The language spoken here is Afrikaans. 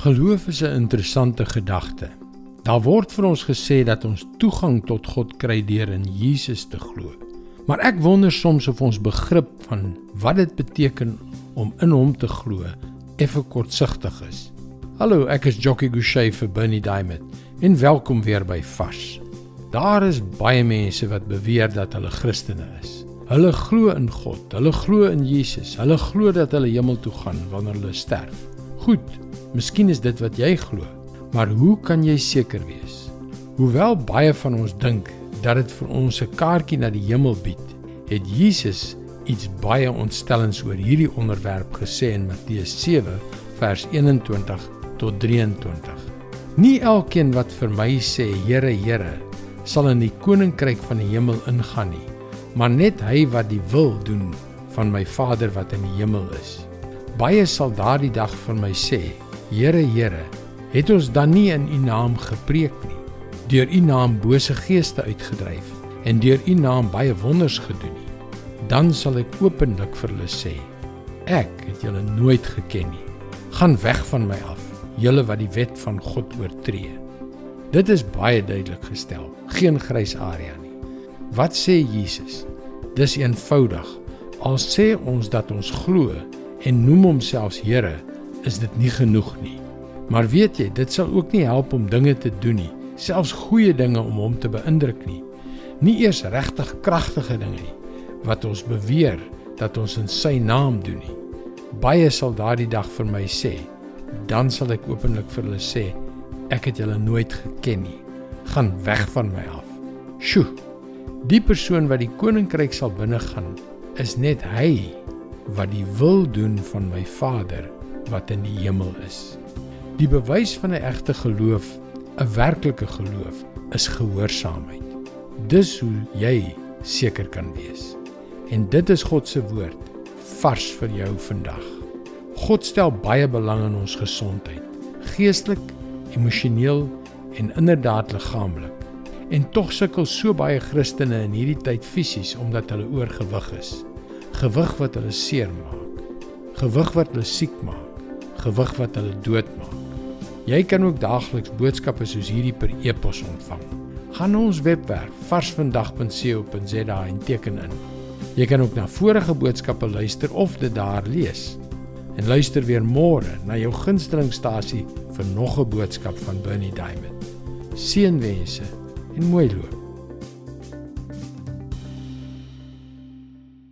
Geloof is 'n interessante gedagte. Daar word vir ons gesê dat ons toegang tot God kry deur in Jesus te glo. Maar ek wonder soms of ons begrip van wat dit beteken om in hom te glo effe kortsigtig is. Hallo, ek is Jockey Gouchee vir Bernie Diamond en welkom weer by Vars. Daar is baie mense wat beweer dat hulle Christene is. Hulle glo in God, hulle glo in Jesus, hulle glo dat hulle hemel toe gaan wanneer hulle sterf. Goed, miskien is dit wat jy glo, maar hoe kan jy seker wees? Hoewel baie van ons dink dat dit vir ons 'n kaartjie na die hemel bied, het Jesus iets baie ontstellends oor hierdie onderwerp gesê in Matteus 7 vers 21 tot 23. Nie elkeen wat vir my sê, Here, Here, sal in die koninkryk van die hemel ingaan nie, maar net hy wat die wil doen van my Vader wat in die hemel is. Baie sal daardie dag vir my sê, Here, Here, het ons dan nie in U naam gepreek nie, deur U naam bose geeste uitgedryf en deur U naam baie wonders gedoen nie. Dan sal ek openlik vir hulle sê, ek het julle nooit geken nie. Gaan weg van my af, julle wat die wet van God oortree. Dit is baie duidelik gestel, geen grys area nie. Wat sê Jesus? Dis eenvoudig. Al sê ons dat ons glo en noem hom selfs Here, is dit nie genoeg nie. Maar weet jy, dit sal ook nie help om dinge te doen nie, selfs goeie dinge om hom te beïndruk nie. Nie eers regtig kragtige dinge nie, wat ons beweer dat ons in sy naam doen nie. Baie sal daardie dag vir my sê, dan sal ek openlik vir hulle sê, ek het julle nooit geken nie, gaan weg van my af. Sjoe, die persoon wat die koninkryk sal binnegaan, is net hy wat die wil doen van my Vader wat in die hemel is. Die bewys van 'n egte geloof, 'n werklike geloof, is gehoorsaamheid. Dis hoe jy seker kan wees. En dit is God se woord, vars vir jou vandag. God stel baie belang in ons gesondheid, geestelik, emosioneel en inderdaad liggaamlik. En tog sukkel so baie Christene in hierdie tyd fisies omdat hulle oorgewig is. Gewig wat hulle seer maak, gewig wat hulle siek maak, gewig wat hulle doodmaak. Jy kan ook daagliks boodskappe soos hierdie per e-pos ontvang. Gaan na ons webwerf varsvandag.co.za en teken in. Jy kan ook na vorige boodskappe luister of dit daar lees. En luister weer môre na jou gunstelingstasie vir nog 'n boodskap van Bernie Diamond. Seënwense en mooi loop.